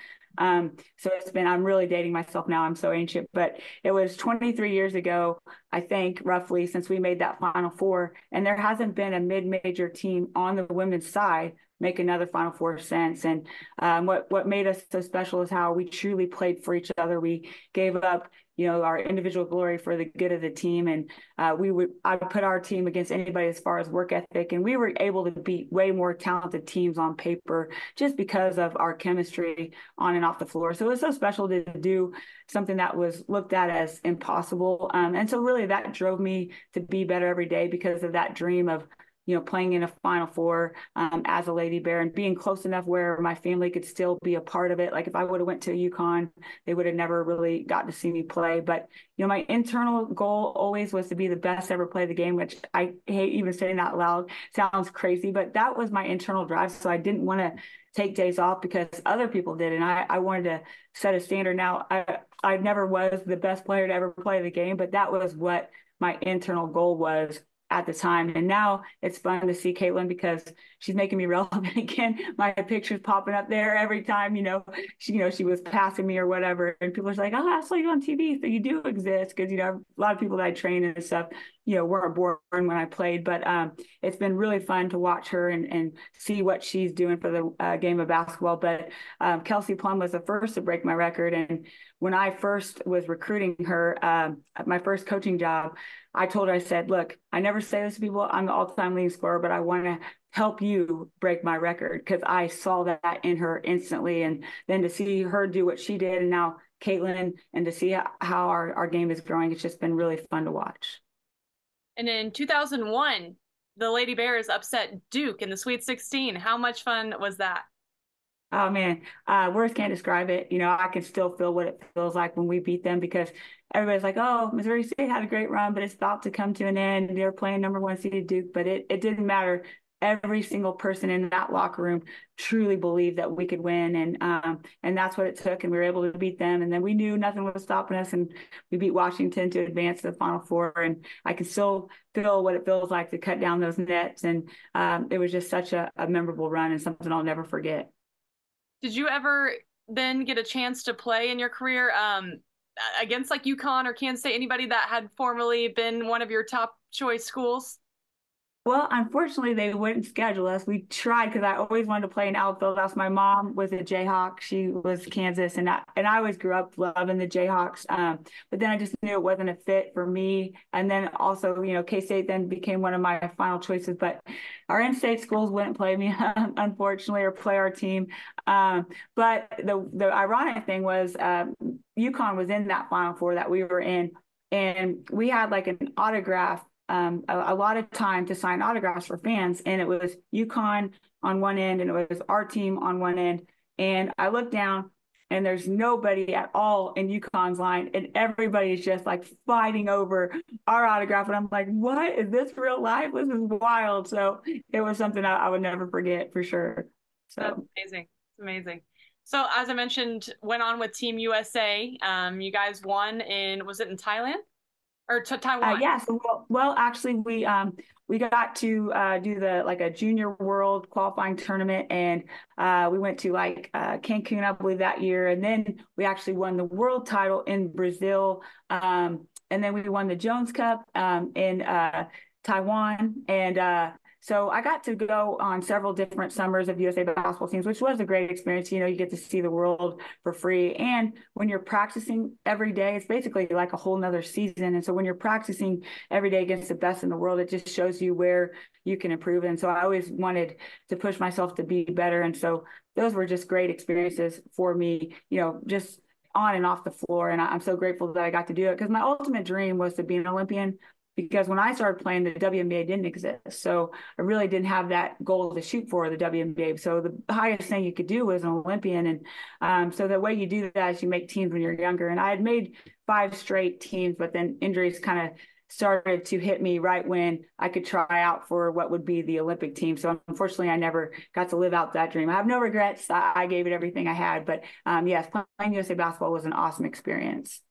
so I'm really dating myself now. I'm so ancient, but it was 23 years ago, I think, roughly, since we made that Final Four. And there hasn't been a mid-major team on the women's side make another Final Four since. And what made us so special is how we truly played for each other. We gave up our individual glory for the good of the team. And I would put our team against anybody as far as work ethic. And we were able to beat way more talented teams on paper just because of our chemistry on and off the floor. So it was so special to do something that was looked at as impossible. And so really that drove me to be better every day because of that dream of playing in a Final Four as a Lady Bear and being close enough where my family could still be a part of it. Like if I would have went to UConn, they would have never really got to see me play. But, my internal goal always was to be the best to ever play the game, which I hate even saying that loud. Sounds crazy, but that was my internal drive. So I didn't want to take days off because other people did. And I wanted to set a standard. Now, I never was the best player to ever play the game, but that was what my internal goal was at the time. And now it's fun to see Caitlin because she's making me relevant again. My picture's popping up there every time, she was passing me or whatever. And people are like, oh, I saw you on TV. So you do exist. Because, a lot of people that I train and stuff, weren't born when I played. But it's been really fun to watch her and see what she's doing for the game of basketball. But Kelsey Plum was the first to break my record. And when I first was recruiting her, at my first coaching job, I told her, I said, look, I never say this to people. I'm the all-time leading scorer, but I want to help you break my record because I saw that in her instantly. And then to see her do what she did and now Caitlin and to see how our game is growing, it's just been really fun to watch. And in 2001, the Lady Bears upset Duke in the Sweet 16. How much fun was that? Oh, man, words can't describe it. I can still feel what it feels like when we beat them because everybody's like, oh, Missouri State had a great run, but it's about to come to an end. They're playing number one seeded Duke, but it didn't matter. Every single person in that locker room truly believed that we could win. And that's what it took. And we were able to beat them. And then we knew nothing was stopping us. And we beat Washington to advance to the Final Four. And I can still feel what it feels like to cut down those nets. And it was just such a memorable run and something I'll never forget. Did you ever then get a chance to play in your career against like UConn or Kansas State, anybody that had formerly been one of your top choice schools? Well, unfortunately, they wouldn't schedule us. We tried because I always wanted to play in outfield. That's my mom was a Jayhawk. She was Kansas, and I always grew up loving the Jayhawks. But then I just knew it wasn't a fit for me. And then also, K-State then became one of my final choices. But our in-state schools wouldn't play me, unfortunately, or play our team. But the ironic thing was UConn was in that Final Four that we were in, and we had like an autograph. A lot of time to sign autographs for fans. And it was UConn on one end and it was our team on one end. And I looked down and there's nobody at all in UConn's line. And everybody's just like fighting over our autograph. And I'm like, what? Is this real life? This is wild. So it was something I would never forget for sure. So that's amazing. It's amazing. So as I mentioned, went on with Team USA. You guys won was it in Thailand? or to Taiwan? Yeah. So well, actually, we got to do a junior world qualifying tournament, and we went to Cancun, I believe, that year, and then we actually won the world title in Brazil, and then we won the Jones Cup in Taiwan, and so I got to go on several different summers of USA basketball teams, which was a great experience. You get to see the world for free. And when you're practicing every day, it's basically like a whole nother season. And so when you're practicing every day against the best in the world, it just shows you where you can improve. And so I always wanted to push myself to be better. And so those were just great experiences for me, just on and off the floor. And I'm so grateful that I got to do it, because my ultimate dream was to be an Olympian. Because when I started playing, the WNBA didn't exist. So I really didn't have that goal to shoot for, the WNBA. So the highest thing you could do was an Olympian. And so the way you do that is you make teams when you're younger. And I had made 5 straight teams, but then injuries kind of started to hit me right when I could try out for what would be the Olympic team. So unfortunately, I never got to live out that dream. I have no regrets. I gave it everything I had. But yes, playing USA basketball was an awesome experience.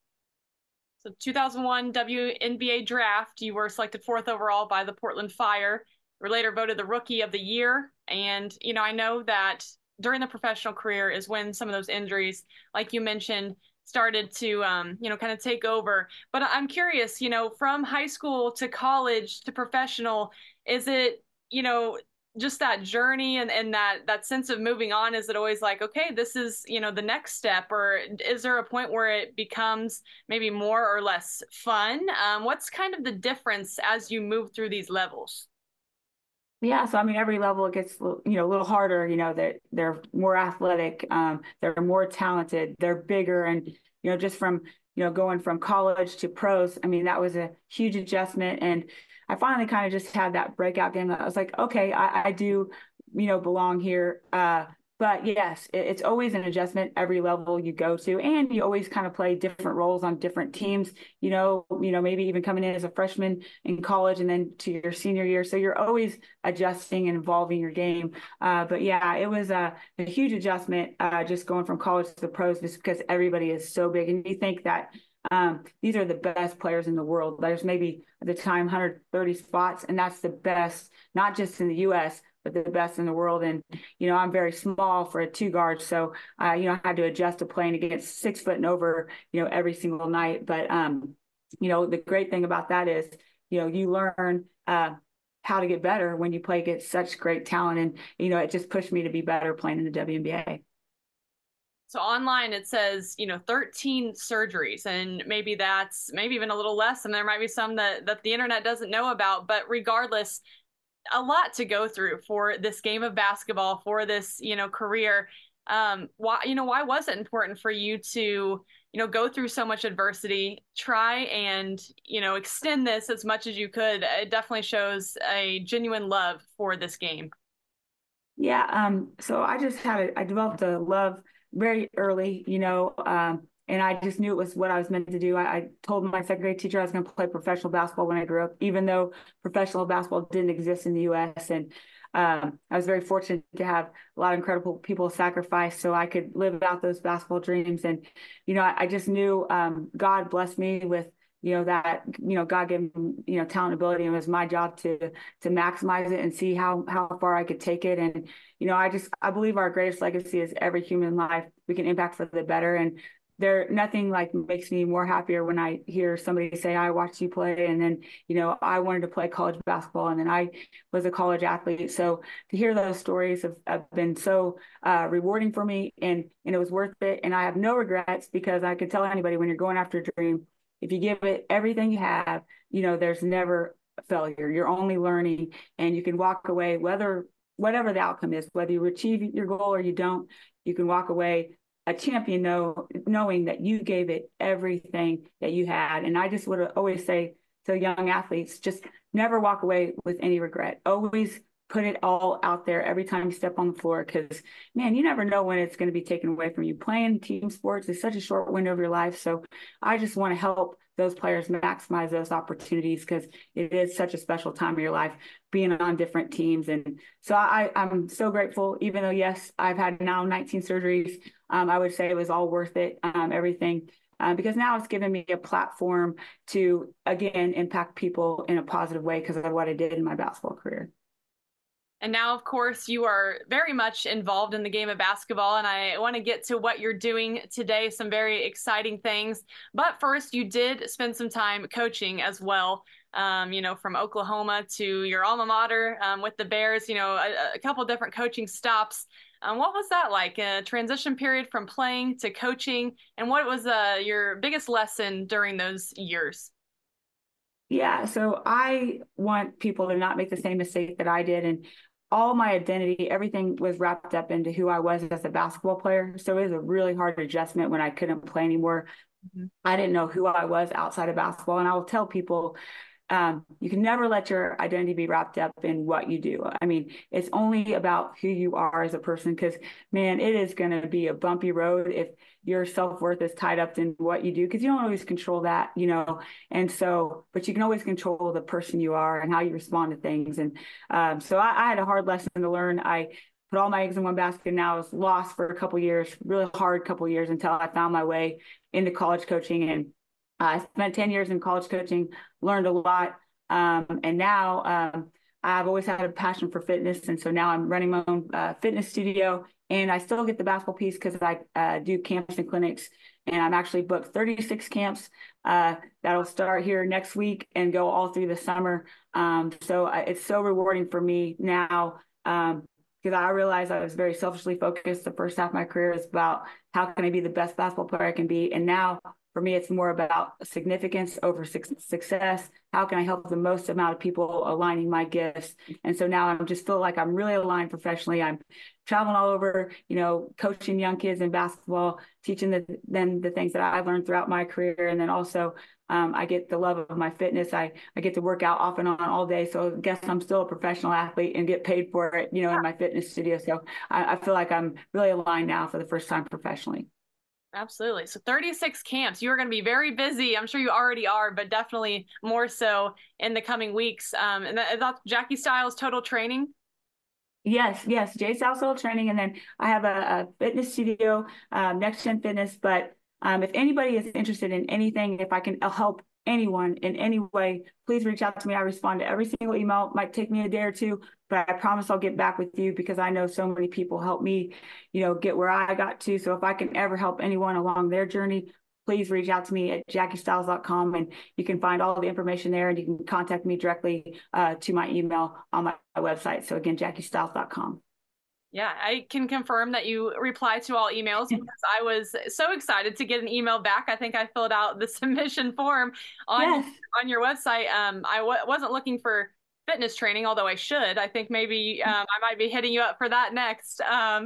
So 2001 WNBA draft, you were selected 4th overall by the Portland Fire. You were later voted the Rookie of the Year. And, I know that during the professional career is when some of those injuries, like you mentioned, started to, kind of take over. But I'm curious, from high school to college to professional, is it, just that journey and that sense of moving on? Is it always like, okay, this is, the next step, or is there a point where it becomes maybe more or less fun? What's kind of the difference as you move through these levels? Yeah, so I mean, every level it gets a little harder. That they're more athletic, they're more talented, they're bigger, and just from going from college to pros, I mean, that was a huge adjustment. And I finally kind of just had that breakout game that I was like, okay, I do, belong here. But yes, it's always an adjustment every level you go to, and you always kind of play different roles on different teams. Maybe even coming in as a freshman in college and then to your senior year. So you're always adjusting and evolving your game. But yeah, it was a huge adjustment just going from college to the pros, just because everybody is so big, and you think that these are the best players in the world. There's maybe at the time 130 spots, and that's the best, not just in the U.S., but the best in the world. And, I'm very small for a 2 guard. So, I had to adjust to playing against 6 foot and over, every single night. But, the great thing about that is, you learn how to get better when you play against such great talent. And, it just pushed me to be better playing in the WNBA. So online it says, 13 surgeries, and maybe that's even a little less. And there might be some that the internet doesn't know about, but regardless, a lot to go through for this game of basketball, for this, career. Why was it important for you to, go through so much adversity, try and, extend this as much as you could? It definitely shows a genuine love for this game. Yeah. So I developed a love very early, and I just knew it was what I was meant to do. I told my 2nd grade teacher I was going to play professional basketball when I grew up, even though professional basketball didn't exist in the U.S. And I was very fortunate to have a lot of incredible people sacrifice so I could live out those basketball dreams. And, I just knew God blessed me with, that, God gave me, talent and ability, and it was my job to maximize it and see how far I could take it. And, I believe our greatest legacy is every human life we can impact for the better. And nothing makes me more happier when I hear somebody say, I watched you play, and then, I wanted to play college basketball, and then I was a college athlete. So to hear those stories have been so rewarding for me, and it was worth it. And I have no regrets, because I could tell anybody, when you're going after a dream, if you give it everything you have, there's never a failure. You're only learning, and you can walk away, whatever the outcome is, whether you achieve your goal or you don't, you can walk away a champion, knowing that you gave it everything that you had. And I just would always say to young athletes, just never walk away with any regret. Always put it all out there every time you step on the floor, because, man, you never know when it's going to be taken away from you. Playing team sports is such a short window of your life. So I just want to help those players maximize those opportunities, because it is such a special time of your life being on different teams. And so I'm so grateful, even though, yes, I've had now 19 surgeries. I would say it was all worth it. Everything because now it's given me a platform to, again, impact people in a positive way because of what I did in my basketball career. And now, of course, you are very much involved in the game of basketball, and I want to get to what you're doing today, some very exciting things. But first, you did spend some time coaching as well, from Oklahoma to your alma mater with the Bears, a couple different coaching stops. What was that like, a transition period from playing to coaching, and what was your biggest lesson during those years? Yeah, so I want people to not make the same mistake that I did. And all my identity, everything was wrapped up into who I was as a basketball player. So it was a really hard adjustment when I couldn't play anymore. Mm-hmm. I didn't know who I was outside of basketball. And I will tell people, you can never let your identity be wrapped up in what you do. I mean, it's only about who you are as a person, because, man, it is going to be a bumpy road if your self-worth is tied up in what you do, because you don't always control that, and so, but you can always control the person you are and how you respond to things. And so I had a hard lesson to learn. I put all my eggs in one basket, and now I was lost for a couple of years, really hard couple of years, until I found my way into college coaching. And I spent 10 years in college coaching, learned a lot. And now I've always had a passion for fitness. And so now I'm running my own fitness studio, and I still get the basketball piece because I do camps and clinics, and I'm actually booked 36 camps that'll start here next week and go all through the summer. So it's so rewarding for me now, because I realized I was very selfishly focused. The first half of my career is about how can I be the best basketball player I can be. And now for me, it's more about significance over success. How can I help the most amount of people, aligning my gifts? And so now I just feel like I'm really aligned professionally. I'm traveling all over, coaching young kids in basketball, teaching them the things that I've learned throughout my career. And then also I get the love of my fitness. I get to work out off and on all day. So I guess I'm still a professional athlete and get paid for it, in my fitness studio. So I feel like I'm really aligned now for the first time professionally. Absolutely. So 36 camps. You are going to be very busy. I'm sure you already are, but definitely more so in the coming weeks. And that's Jackie Stiles Total Training. Yes. Jay Stiles Total Training. And then I have a fitness studio, Next Gen Fitness. But if anybody is interested in anything, if I can help anyone in any way, please reach out to me. I respond to every single email. It might take me a day or two, but I promise I'll get back with you, because I know so many people help me, get where I got to. So if I can ever help anyone along their journey, please reach out to me at JackieStiles.com, and you can find all the information there, and you can contact me directly to my email on my website. So again, JackieStiles.com. Yeah, I can confirm that you reply to all emails, because I was so excited to get an email back. I think I filled out the submission form on your website. I wasn't looking for fitness training, although I should. I think maybe I might be hitting you up for that next.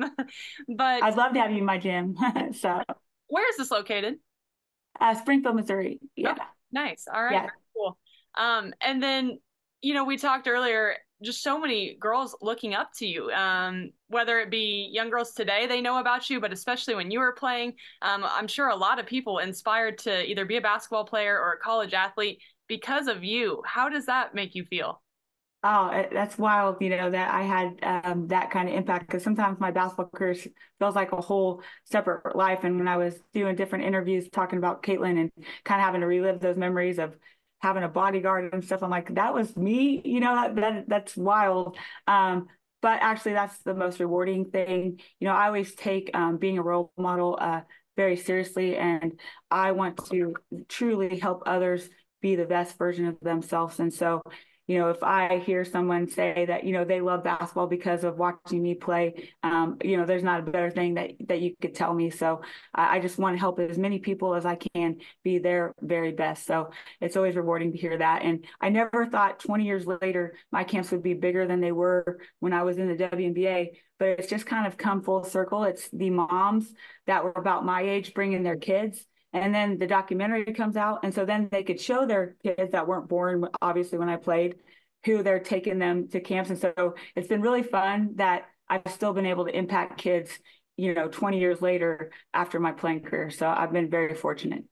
But I'd love to have you in my gym. So where is this located? Springfield, Missouri. Yeah. Okay. Nice. All right. Yeah. Cool. And then, we talked earlier, just so many girls looking up to you, whether it be young girls today, they know about you, but especially when you were playing, I'm sure a lot of people inspired to either be a basketball player or a college athlete because of you. How does that make you feel? Oh, that's wild, that I had that kind of impact, because sometimes my basketball career feels like a whole separate life. And when I was doing different interviews talking about Caitlin and kind of having to relive those memories of having a bodyguard and stuff, I'm like, that was me, that's wild. But actually, that's the most rewarding thing. I always take being a role model very seriously, and I want to truly help others be the best version of themselves. And so, if I hear someone say that, they love basketball because of watching me play, there's not a better thing that you could tell me. So I just want to help as many people as I can be their very best. So it's always rewarding to hear that. And I never thought 20 years later, my camps would be bigger than they were when I was in the WNBA, but it's just kind of come full circle. It's the moms that were about my age bringing their kids. And then the documentary comes out. And so then they could show their kids that weren't born, obviously, when I played, who they're taking them to camps. And so it's been really fun that I've still been able to impact kids, 20 years later after my playing career. So I've been very fortunate.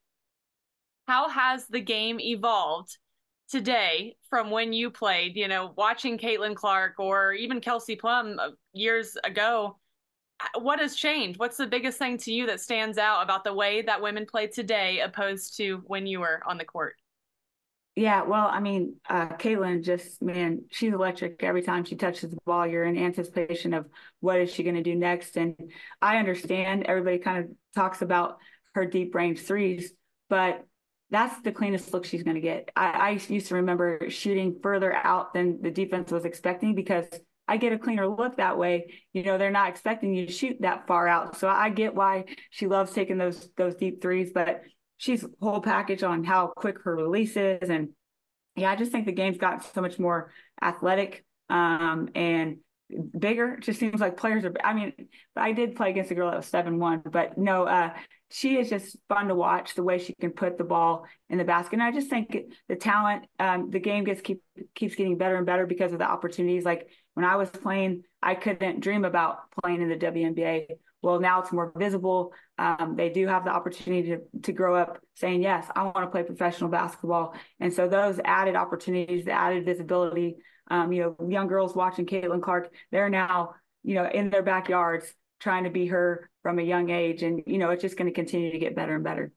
How has the game evolved today from when you played, watching Caitlin Clark or even Kelsey Plum years ago? what has changed? What's the biggest thing to you that stands out about the way that women play today opposed to when you were on the court? Yeah, well, I mean, Caitlin just, man, she's electric. Every time she touches the ball, you're in anticipation of what is she going to do next. And I understand everybody kind of talks about her deep range threes, but that's the cleanest look she's going to get. I used to remember shooting further out than the defense was expecting because I get a cleaner look that way. You know, they're not expecting you to shoot that far out. So I get why she loves taking those deep threes, but she's whole package on how quick her release is. And yeah, I just think the game's gotten so much more athletic and bigger. It just seems like players are, I mean, I did play against a girl that was 7'1", but no, she is just fun to watch the way she can put the ball in the basket. And I just think the talent, the game keeps getting better and better because of the opportunities. Like when I was playing, I couldn't dream about playing in the WNBA. Well, now it's more visible. They do have the opportunity to grow up saying, yes, I want to play professional basketball. And so those added opportunities, the added visibility, young girls watching Caitlin Clark, they're now, in their backyards trying to be her from a young age. And, it's just going to continue to get better and better.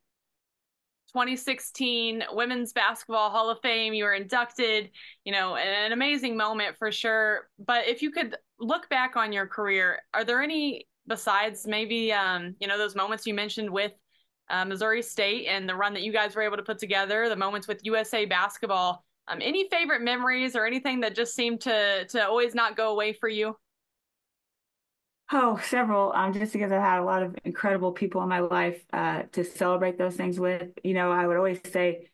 2016 Women's Basketball Hall of Fame, you were inducted, an amazing moment for sure. But if you could look back on your career, are there any, besides maybe, those moments you mentioned with Missouri State and the run that you guys were able to put together, the moments with USA Basketball, any favorite memories or anything that just seemed to always not go away for you? Oh, several, just because I had a lot of incredible people in my life to celebrate those things with. I would always say,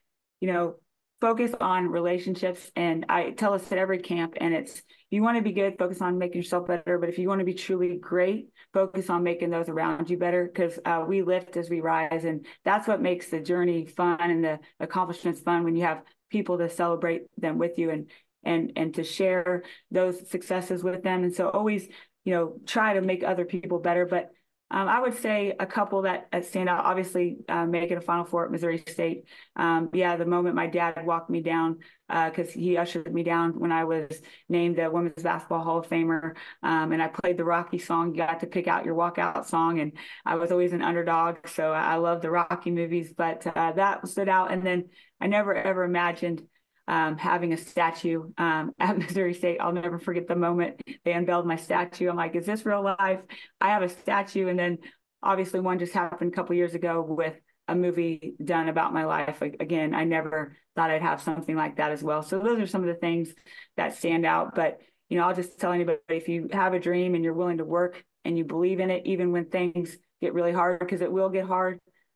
focus on relationships. And I tell us at every camp, and it's, you want to be good, focus on making yourself better. But if you want to be truly great, focus on making those around you better, because we lift as we rise. And that's what makes the journey fun and the accomplishments fun, when you have people to celebrate them with you and to share those successes with them. And so always, try to make other people better. But I would say a couple that stand out, obviously making a Final Four at Missouri State. The moment my dad walked me down, because he ushered me down when I was named a Women's Basketball Hall of Famer. And I played the Rocky song. You got to pick out your walkout song. And I was always an underdog. So I love the Rocky movies, but that stood out. And then I never, ever imagined having a statue at Missouri State. I'll never forget the moment they unveiled my statue. I'm like, is this real life? I have a statue. And then obviously one just happened a couple years ago with a movie done about my life. Again, I never thought I'd have something like that as well. So those are some of the things that stand out. But, I'll just tell anybody, if you have a dream and you're willing to work and you believe in it, even when things get really hard, because it will get hard,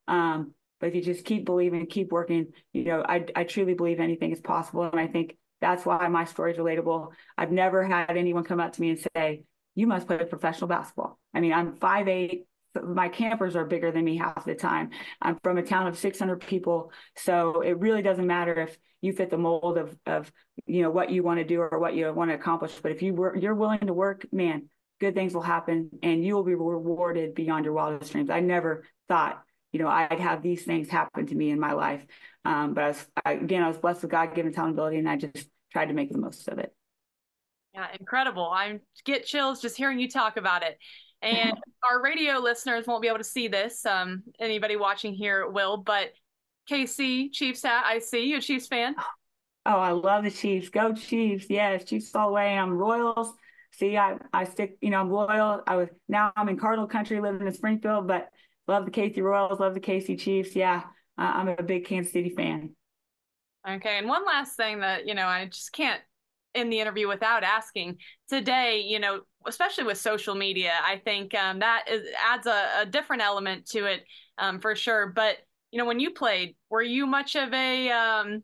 but if you just keep believing, keep working, I truly believe anything is possible. And I think that's why my story is relatable. I've never had anyone come up to me and say, you must play professional basketball. I mean, I'm 5'8". My campers are bigger than me half the time. I'm from a town of 600 people. So it really doesn't matter if you fit the mold of what you want to do or what you want to accomplish. But if you're willing to work, man, good things will happen and you will be rewarded beyond your wildest dreams. I never thought I'd have these things happen to me in my life. But I was blessed with God-given talent ability, and I just tried to make the most of it. Yeah, incredible. I get chills just hearing you talk about it. And our radio listeners won't be able to see this. Anybody watching here will, but KC, Chiefs hat, I see. You a Chiefs fan? Oh, I love the Chiefs. Go Chiefs. Yes, Chiefs all the way. I'm Royals. See, I stick, I'm loyal. Now I'm in Cardinal country living in Springfield, but love the KC Royals, love the KC Chiefs. Yeah, I'm a big Kansas City fan. Okay, and one last thing that, I just can't end the interview without asking. Today, especially with social media, I think adds a different element to it for sure. But, when you played, were you much of a,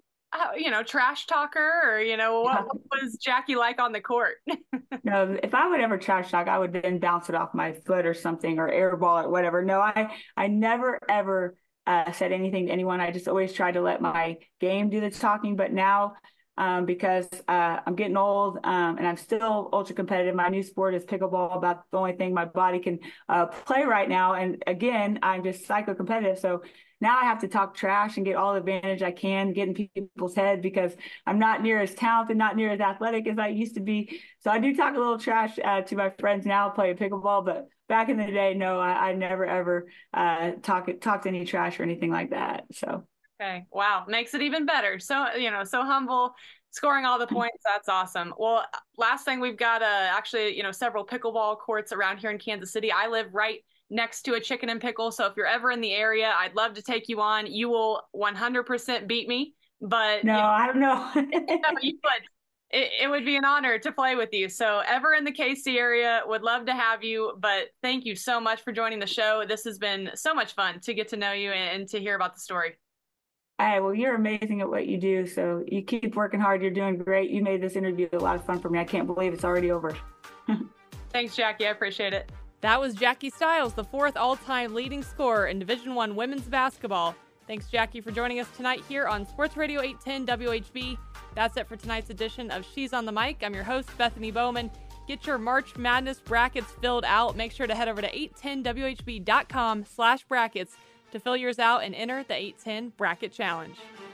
trash talker or, what was Jackie like on the court? No, if I would ever trash talk, I would then bounce it off my foot or something or airball it, whatever. No, I never, ever said anything to anyone. I just always tried to let my game do the talking. But now, because I'm getting old and I'm still ultra competitive, my new sport is pickleball, about the only thing my body can play right now. And again, I'm just psycho competitive. So now I have to talk trash and get all the advantage I can, get in people's head, because I'm not near as talented, not near as athletic as I used to be. So I do talk a little trash to my friends now playing pickleball, but back in the day, no, I never ever talked any trash or anything like that. So. Okay. Wow. Makes it even better. So, so humble, scoring all the points. That's awesome. Well, last thing, we've got actually, several pickleball courts around here in Kansas City. I live right next to a Chicken and Pickle. So if you're ever in the area, I'd love to take you on. You will 100% beat me, but no, I don't know. You would. It would be an honor to play with you. So ever in the KC area, would love to have you, but thank you so much for joining the show. This has been so much fun to get to know you and to hear about the story. Hey, well, you're amazing at what you do. So you keep working hard. You're doing great. You made this interview a lot of fun for me. I can't believe it's already over. Thanks, Jackie. I appreciate it. That was Jackie Stiles, the 4th all-time leading scorer in Division I women's basketball. Thanks, Jackie, for joining us tonight here on Sports Radio 810 WHB. That's it for tonight's edition of She's on the Mic. I'm your host, Bethany Bowman. Get your March Madness brackets filled out. Make sure to head over to 810WHB.com/brackets to fill yours out and enter the 810 Bracket Challenge.